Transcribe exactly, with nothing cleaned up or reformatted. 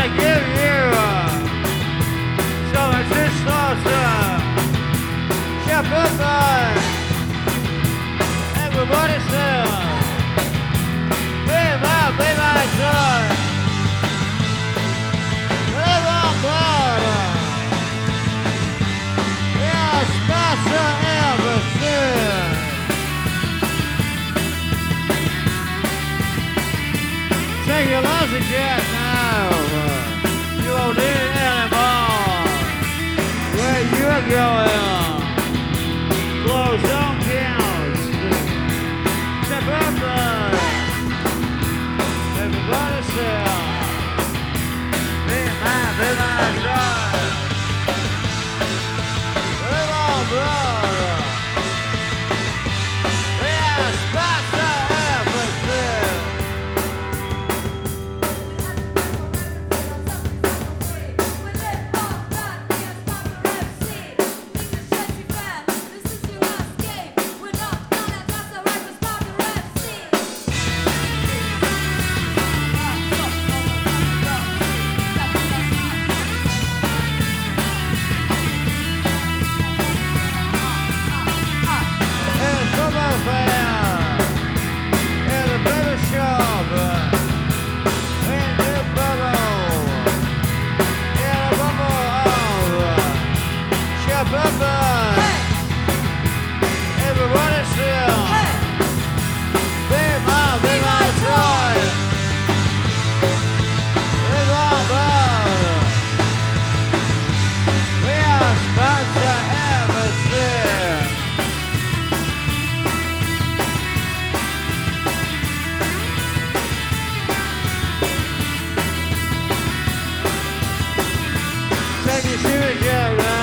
wanna give you so much distortion. Shepherd boy, everybody says, be my, be my joy. Live on blood. Yeah, special everything. Take your lousy jet now. You won't need it anymore. Where you're going, close don't count. Step up there. Everybody say, be my, be my joy. Live on, brother. Yeah, special everything. Everybody still, be my, be my joy. Live on, brother. We are sponsor everything. Take your shoes, yeah,